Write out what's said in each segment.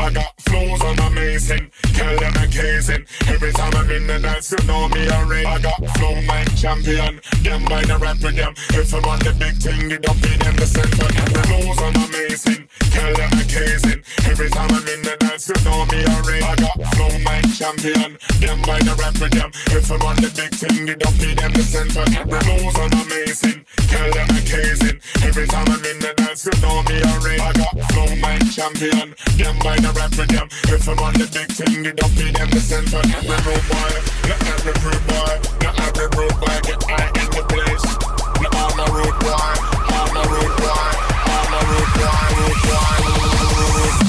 I got flows on amazing, tell them amazing. Every time I'm in the dance, you know me already. I got flow man champion, them by the rap with them. If I'm on the big thing, it don't be them the center. Every flows on amazing, tell them amazing. Every time I'm in the dance, you know me already. I got flow man champion, them by the rap with them. If I'm on the big thing, it don't be them the center. Every flows on amazing, tell them amazing. Every time I'm in the dance, you know me already. I got flow man champion, them by the rap with them. If I'm on the big thing, it don't be them the center. Every rude boy, not every rude boy, not every rude boy get high in the place. Not all my rude boy, all my rude boy, all my rude boy, rude boy, rude.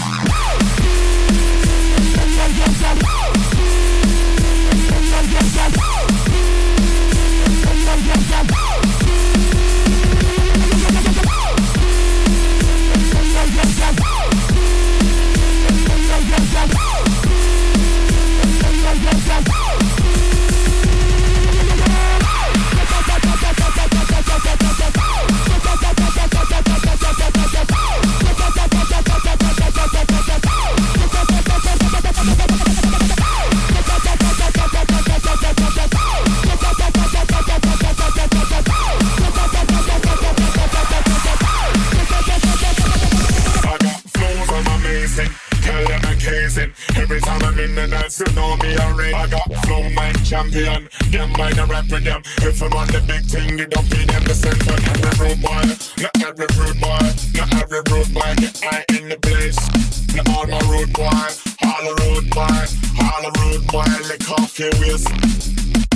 Every time I'm in the dance, you know me already. I got flow man champion, them by the rap with them. If I'm on the big thing, it don't be them the center. Every rude boy, not every rude boy, not every rude boy get high in the place. Not all my rude boy, all the rude boy, all the rude boy, lick off your waist.